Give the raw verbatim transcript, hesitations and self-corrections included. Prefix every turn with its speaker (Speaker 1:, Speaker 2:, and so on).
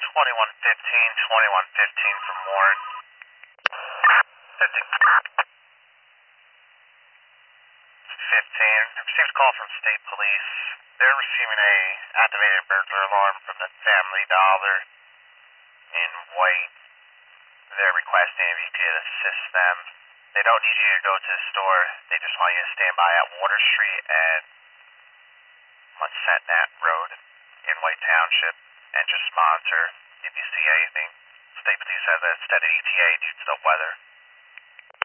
Speaker 1: twenty-one fifteen, twenty-one fifteen from Warren. fifteen. fifteen. Received a call from state police. They're receiving a activated burglar alarm from the Family Dollar in White. They're requesting if you could assist them. They don't need you to go to the store. They just want you to stand by at Water Street and on Setnat Road in White Township and just monitor if you see anything. State police has a extended E T A due to the weather.